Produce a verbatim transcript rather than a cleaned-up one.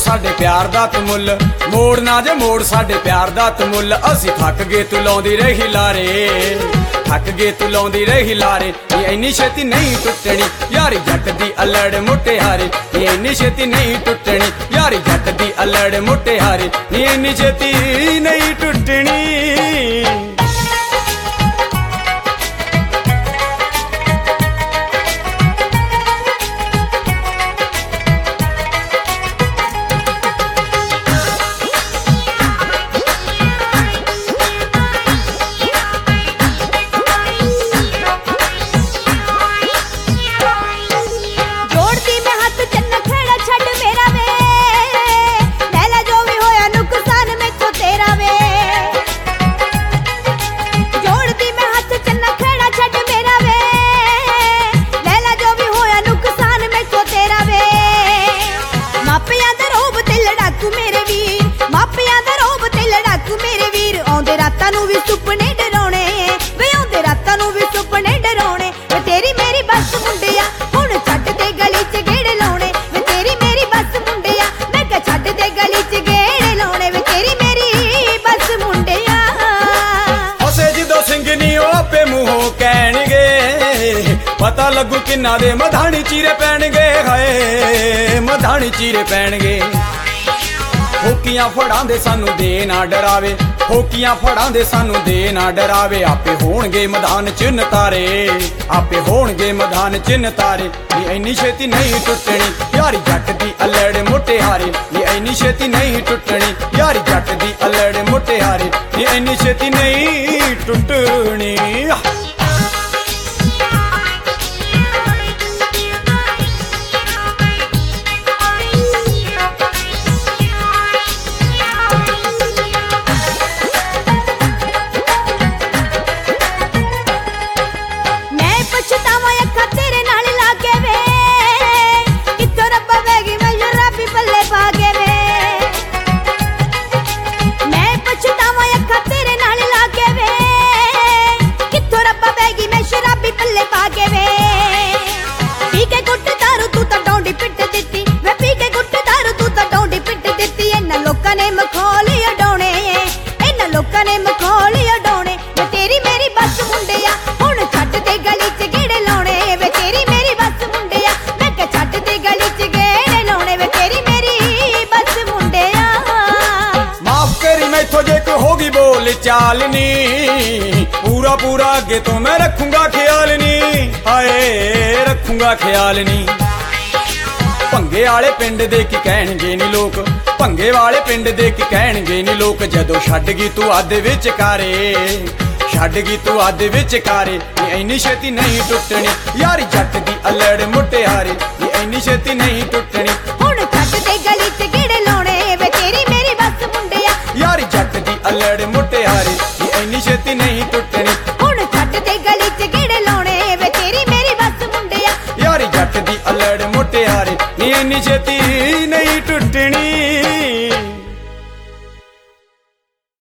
साडे प्यार दा तू मुल, मोड़ ना जे मोड़ साडे प्यार दा तू मुल। असी थक गए तू लाउंदी रही लारे, थक गए तू लाउंदी रही लारे। ये इन्नी छेती नहीं टुटनी यारी जट दी अलड़ मुटियारे, ये इन्नी छेती नहीं टुटनी यारी जट दी अलड़ मुटियारे, ये इन्नी छेती नहीं टुटनी। पता लगू किन्ना दे मधानी चीरे पैणगे, हाय मधानी चीरे पैणगे। होकियां फड़ांदे सानू दे ना डरावे, होकियां फड़ांदे सानू दे ना डरावे। आपे होणगे मैदान च नतारे, आपे होणगे मैदान च नतारे। ये इन्नी छेती नहीं टुटनी यारी जट दी अलड़ मुटियारे, ये इन्नी छेती नहीं टुटनी यारी जट दी अलड़ मुटियारे, ये इन्नी छेती नहीं टुटनी। चालनी पूरा पूरा अगे तो मैं रखूंगा ख्याल नी, हाय रखूंगा ख्याल नी। भंगे वाले पिंड दे की कहणगे नी लोग, भंगे वाले पिंड दे की कहणगे नी लोग। जदों छड्ड गई तू आदे विच कारे, छड्ड गई तू आदे विच कारे। ये इन्नी छेती नहीं टुटनी यारी जट दी अलड़ मुटियारे, ये इन्नी छेती नहीं टुटनी। हुण छड्ड दे गली च गेड़े लाउणे वे तेरी मेरी बस मुंडिया, यारी जट दी अलड़ मुटियारे, ये इन्नी छेती नहीं टुटनी। हुण छड्ड दे गली च गेड़े लाउणे वे तेरी मेरी बस मुंडिया, यारी जट दी अलड़ मुटियारे, ये इन्नी छेती नहीं टुटनी।